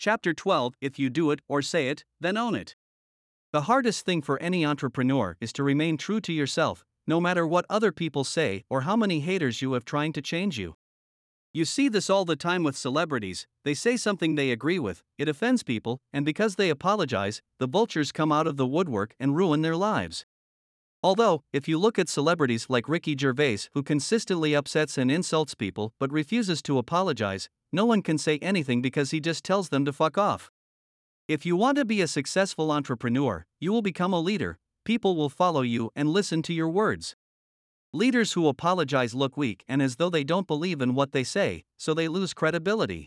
Chapter 12. If you do it or say it, then own it. The hardest thing for any entrepreneur is to remain true to yourself, no matter what other people say or how many haters you have trying to change you. You see this all the time with celebrities. They say something they agree with, it offends people, and because they apologize, the vultures come out of the woodwork and ruin their lives. Although, if you look at celebrities like Ricky Gervais, who consistently upsets and insults people but refuses to apologize, no one can say anything because he just tells them to fuck off. If you want to be a successful entrepreneur, you will become a leader. People will follow you and listen to your words. Leaders who apologize look weak and as though they don't believe in what they say, so they lose credibility.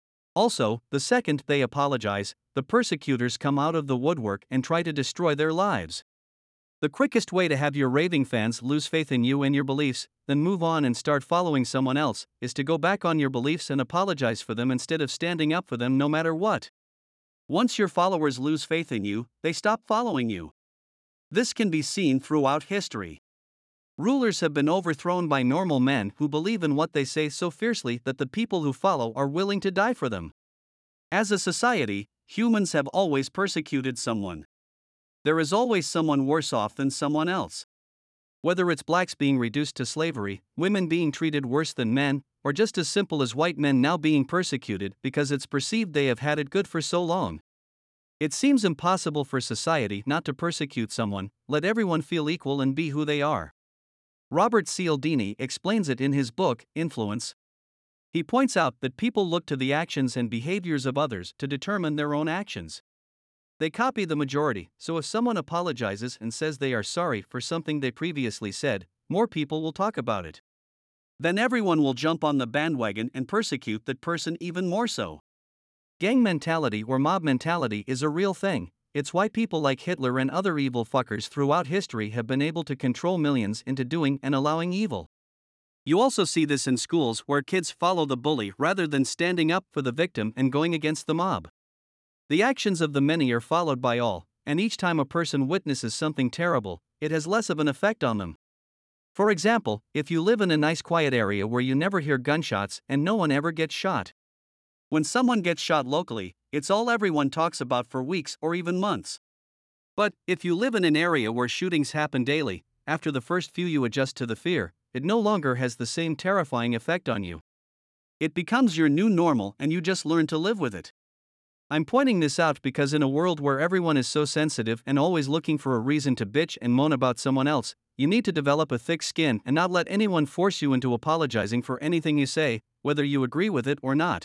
Also, the second they apologize, the persecutors come out of the woodwork and try to destroy their lives. The quickest way to have your raving fans lose faith in you and your beliefs, then move on and start following someone else, is to go back on your beliefs and apologize for them instead of standing up for them no matter what. Once your followers lose faith in you, they stop following you. This can be seen throughout history. Rulers have been overthrown by normal men who believe in what they say so fiercely that the people who follow are willing to die for them. As a society, humans have always persecuted someone. There is always someone worse off than someone else. Whether it's blacks being reduced to slavery, women being treated worse than men, or just as simple as white men now being persecuted because it's perceived they have had it good for so long. It seems impossible for society not to persecute someone. Let everyone feel equal and be who they are. Robert Cialdini explains it in his book, Influence. He points out that people look to the actions and behaviors of others to determine their own actions. They copy the majority, so if someone apologizes and says they are sorry for something they previously said, more people will talk about it. Then everyone will jump on the bandwagon and persecute that person even more so. Gang mentality or mob mentality is a real thing. It's why people like Hitler and other evil fuckers throughout history have been able to control millions into doing and allowing evil. You also see this in schools where kids follow the bully rather than standing up for the victim and going against the mob. The actions of the many are followed by all, and each time a person witnesses something terrible, it has less of an effect on them. For example, if you live in a nice quiet area where you never hear gunshots and no one ever gets shot. When someone gets shot locally, it's all everyone talks about for weeks or even months. But if you live in an area where shootings happen daily, after the first few you adjust to the fear, it no longer has the same terrifying effect on you. It becomes your new normal and you just learn to live with it. I'm pointing this out because in a world where everyone is so sensitive and always looking for a reason to bitch and moan about someone else, you need to develop a thick skin and not let anyone force you into apologizing for anything you say, whether you agree with it or not.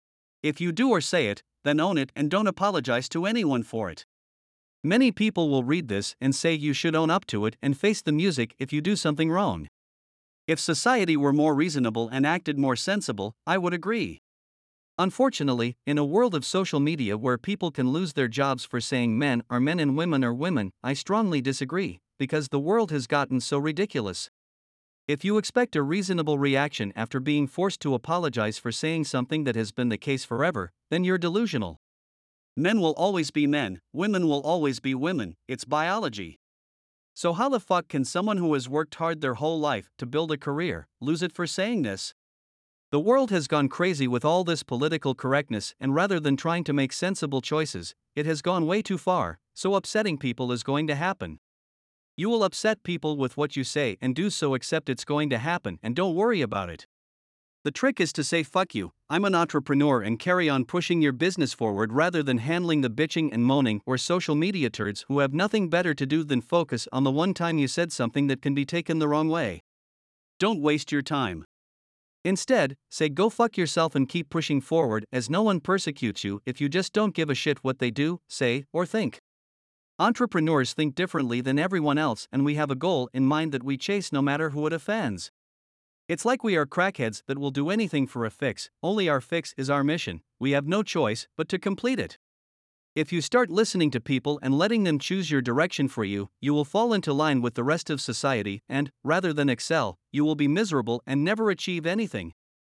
If you do or say it, then own it and don't apologize to anyone for it. Many people will read this and say you should own up to it and face the music if you do something wrong. If society were more reasonable and acted more sensible, I would agree. Unfortunately, in a world of social media where people can lose their jobs for saying men are men and women are women, I strongly disagree, because the world has gotten so ridiculous. If you expect a reasonable reaction after being forced to apologize for saying something that has been the case forever, then you're delusional. Men will always be men, women will always be women, it's biology. So how the fuck can someone who has worked hard their whole life to build a career lose it for saying this? The world has gone crazy with all this political correctness, and rather than trying to make sensible choices, it has gone way too far, so upsetting people is going to happen. You will upset people with what you say and do so accept it's going to happen and don't worry about it. The trick is to say fuck you, I'm an entrepreneur and carry on pushing your business forward rather than handling the bitching and moaning or social media turds who have nothing better to do than focus on the one time you said something that can be taken the wrong way. Don't waste your time. Instead, say go fuck yourself and keep pushing forward as no one persecutes you if you just don't give a shit what they do, say, or think. Entrepreneurs think differently than everyone else and we have a goal in mind that we chase no matter who it offends. It's like we are crackheads that will do anything for a fix, only our fix is our mission, we have no choice but to complete it. If you start listening to people and letting them choose your direction for you, you will fall into line with the rest of society and, rather than excel, you will be miserable and never achieve anything.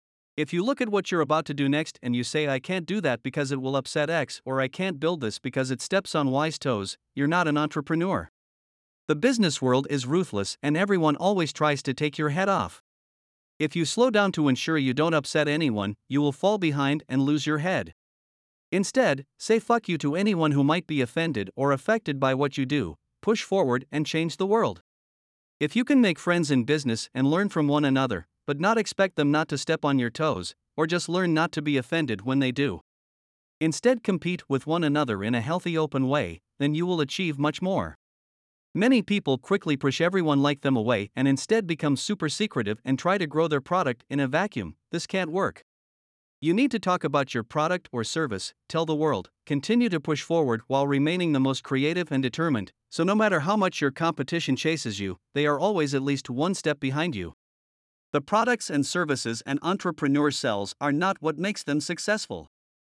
If you look at what you're about to do next and you say I can't do that because it will upset X or I can't build this because it steps on Y's toes, you're not an entrepreneur. The business world is ruthless and everyone always tries to take your head off. If you slow down to ensure you don't upset anyone, you will fall behind and lose your head. Instead, say fuck you to anyone who might be offended or affected by what you do. Push forward and change the world. If you can make friends in business and learn from one another, but not expect them not to step on your toes, or just learn not to be offended when they do. Instead, compete with one another in a healthy, open way, then you will achieve much more. Many people quickly push everyone like them away and instead become super secretive and try to grow their product in a vacuum. This can't work. You need to talk about your product or service, tell the world, continue to push forward while remaining the most creative and determined, so no matter how much your competition chases you, they are always at least one step behind you. The products and services an entrepreneur sells are not what makes them successful.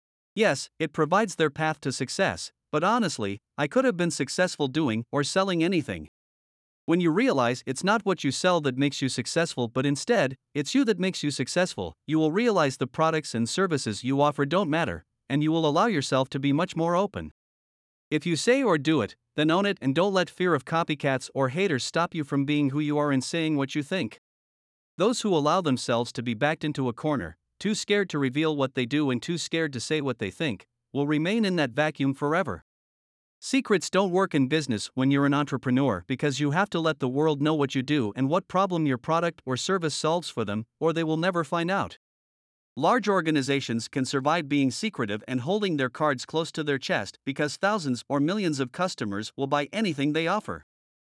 Yes, it provides their path to success, but honestly, I could have been successful doing or selling anything. When you realize it's not what you sell that makes you successful, but instead, it's you that makes you successful, you will realize the products and services you offer don't matter, and you will allow yourself to be much more open. If you say or do it, then own it and don't let fear of copycats or haters stop you from being who you are and saying what you think. Those who allow themselves to be backed into a corner, too scared to reveal what they do and too scared to say what they think, will remain in that vacuum forever. Secrets don't work in business when you're an entrepreneur because you have to let the world know what you do and what problem your product or service solves for them, or they will never find out. Large organizations can survive being secretive and holding their cards close to their chest because thousands or millions of customers will buy anything they offer.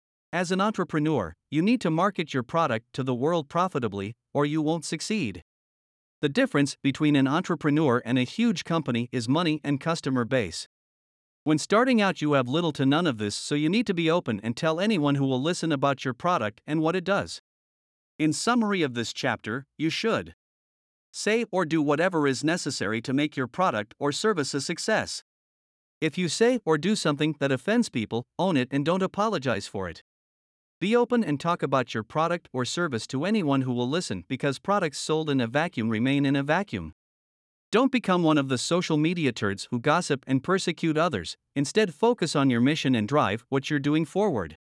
As an entrepreneur, you need to market your product to the world profitably, or you won't succeed. The difference between an entrepreneur and a huge company is money and customer base. When starting out, you have little to none of this, so you need to be open and tell anyone who will listen about your product and what it does. In summary of this chapter, you should say or do whatever is necessary to make your product or service a success. If you say or do something that offends people, own it and don't apologize for it. Be open and talk about your product or service to anyone who will listen because products sold in a vacuum remain in a vacuum. Don't become one of the social media turds who gossip and persecute others, instead focus on your mission and drive what you're doing forward.